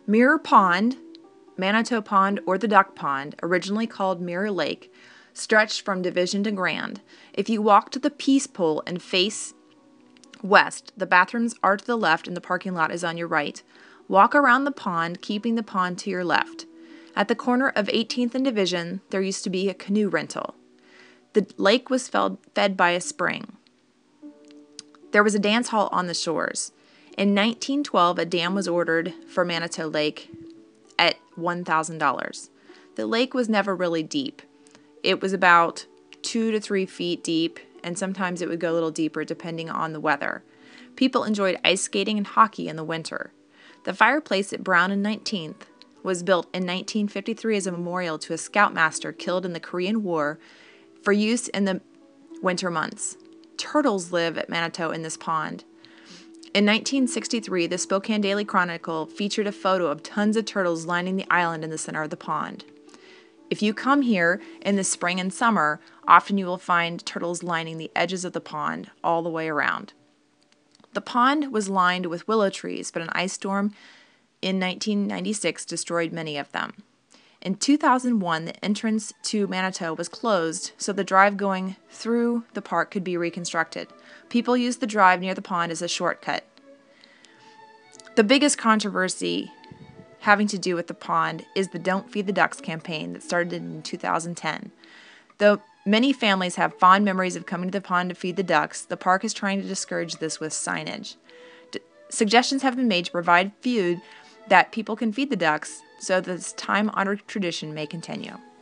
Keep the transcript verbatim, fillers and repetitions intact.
Mirror Pond, Manitou Pond, or the Duck Pond, originally called Mirror Lake, stretched from Division to Grand. If you walk to the Peace Pole and face west, the bathrooms are to the left and the parking lot is on your right. Walk around the pond, keeping the pond to your left. At the corner of eighteenth and Division, there used to be a canoe rental. The lake was fed by a spring. There was a dance hall on the shores. In nineteen twelve, a dam was ordered for Manitou Lake at one thousand dollars. The lake was never really deep. It was about two to three feet deep, and sometimes it would go a little deeper depending on the weather. People enjoyed ice skating and hockey in the winter. The fireplace at Brown and nineteenth was built in nineteen fifty-three as a memorial to a scoutmaster killed in the Korean War for use in the winter months. Turtles live at Manitou in this pond. In nineteen sixty-three, the Spokane Daily Chronicle featured a photo of tons of turtles lining the island in the center of the pond. If you come here in the spring and summer, often you will find turtles lining the edges of the pond all the way around. The pond was lined with willow trees, but an ice storm in nineteen ninety-six destroyed many of them. In two thousand one, the entrance to Manitou was closed so the drive going through the park could be reconstructed. People used the drive near the pond as a shortcut. The biggest controversy having to do with the pond is the Don't Feed the Ducks campaign that started in two thousand ten. Though many families have fond memories of coming to the pond to feed the ducks, the park is trying to discourage this with signage. D- suggestions have been made to provide food that people can feed the ducks so this time-honored tradition may continue.